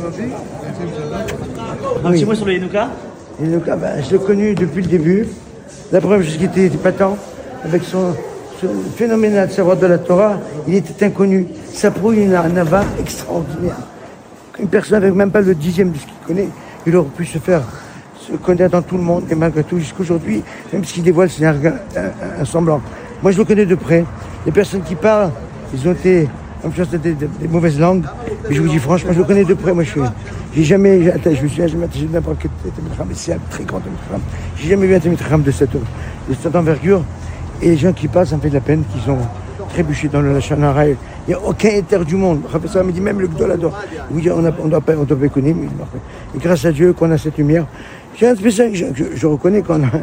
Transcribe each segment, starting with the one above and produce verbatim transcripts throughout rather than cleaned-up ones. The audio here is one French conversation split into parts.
Un petit mot sur le Hanouka. Le Hanouka, ben, je l'ai connu depuis le début. La première chose qui était épatant, avec son, son phénoménal savoir de la Torah, il était inconnu. Ça prouve une anava extraordinaire. Une personne avec même pas le dixième de ce qu'il connaît, il aurait pu se faire se connaître dans tout le monde, et malgré tout, jusqu'aujourd'hui, même s'il dévoile, c'est un, un, un semblant. Moi, je le connais de près. Les personnes qui parlent, ils ont été influencés des, des, des mauvaises langues. Mais je vous dis franchement, je le connais de près. Moi, je j'ai jamais, je me suis jamais attaché de n'importe quel Talmid, c'est un très grand Talmid. J'ai jamais vu un Talmid de cette, de cette envergure. Et les gens qui parlent, ça me fait de la peine, qu'ils ont trébuché dans le Lachon Hara. Il n'y a aucun éther du monde. Ça me dit même le Gdolador. Oui, on ne doit pas écouter, mais et grâce à Dieu qu'on a cette lumière. J'ai un spécial, je, je, je reconnais qu'on a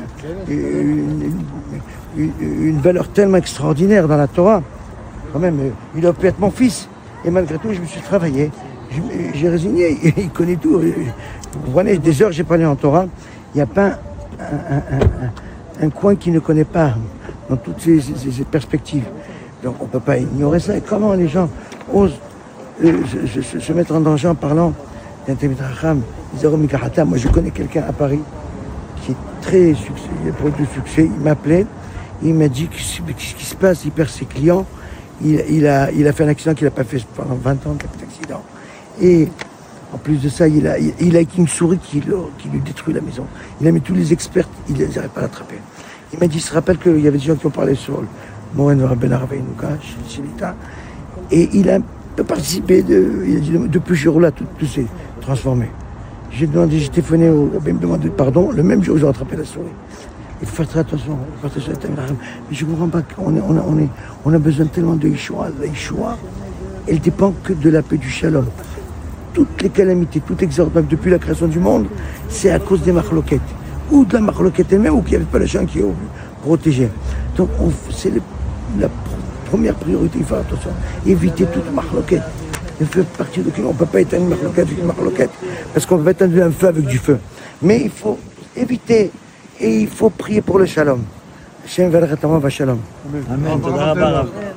une, une, une valeur tellement extraordinaire dans la Torah. Quand même, il a pu être mon fils. Et malgré tout, je me suis travaillé. J'ai résigné. Il connaît tout. Vous voyez, des heures, j'ai parlé en Torah. Il n'y a pas un, un, un, un coin qui ne connaît pas dans toutes ces, ces, ces perspectives. Donc on ne peut pas ignorer ça. Et comment les gens osent euh, se, se, se mettre en danger en parlant d'un Talmid Chacham, Zéro Mikarata. Moi, je connais quelqu'un à Paris qui est très succès, il a produit du succès. Il m'appelait, il m'a dit ce qui se passe, il perd ses clients. Il, il, a, il a fait un accident qu'il n'a pas fait pendant vingt ans, cet accident. Et en plus de ça, il a, il, il a une souris qui, qui lui détruit la maison. Il a mis tous les experts, il n'arrive pas à l'attraper. Il m'a dit, il se rappelle qu'il y avait des gens qui ont parlé sur le Moren Ben Arve Hanouka, chez l'État. Et il a participé, de, il a dit, depuis ce jour-là, tout, tout s'est transformé. J'ai demandé, j'ai téléphoné, au, il me demandé pardon, le même jour, j'ai rattrapé la souris. Il faut faire très attention, il faut faire très attention. Mais je ne comprends pas qu'on est, on a, on est, on a besoin tellement de Yeshua. La Yeshua, elle ne dépend que de la paix du Shalom. Toutes les calamités, tout exorde, depuis la création du monde, c'est à cause des marloquettes. Ou de la marloquette elle-même, ou qu'il n'y avait pas le champ qui est protégé. Donc c'est la première priorité, il faut faire attention. Éviter toute marloquette. Il fait partie de on ne peut pas éteindre une marloquette avec une marloquette, parce qu'on peut éteindre un feu avec du feu. Mais il faut éviter, et il faut prier pour le Shalom. Hashem ve'lechatama v'shalom. Amen.